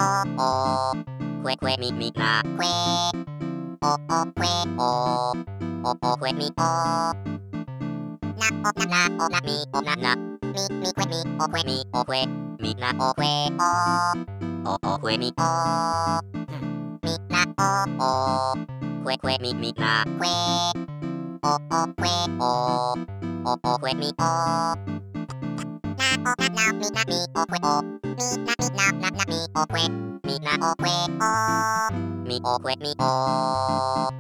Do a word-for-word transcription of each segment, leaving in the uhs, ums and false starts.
おおクエクエミミなクエおおクエおおおクエミおなおななおなみおななみみクエみおクエみおクエみなおクエおおおクエみおみなおおクエクエみみなクエおおクエおおおクエみおなおななみなみおクエおみなみなななみおクエみなおクエおみおクエみお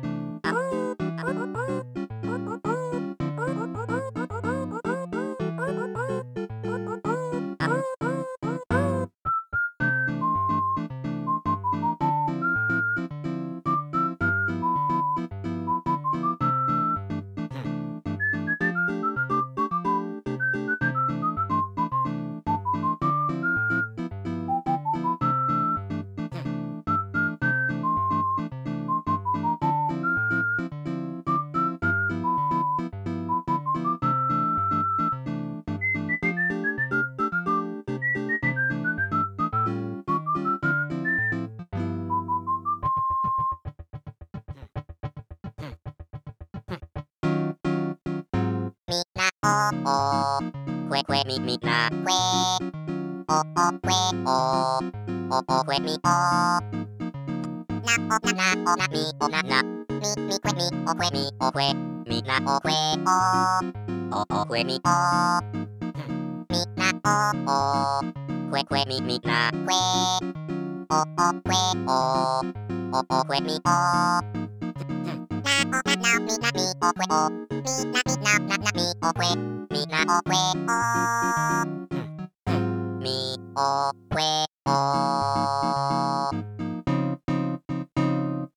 みなおおクエクエみみなクエおおクエおおおクエみおなおななおなみおななみみクエみおクエみおクエみなおクエおおおクエみおみなおおクエクエみみなクエおおクエおおおクエみおなおななみなみおクエおみなみなななみおクエみなおクエおみおクエお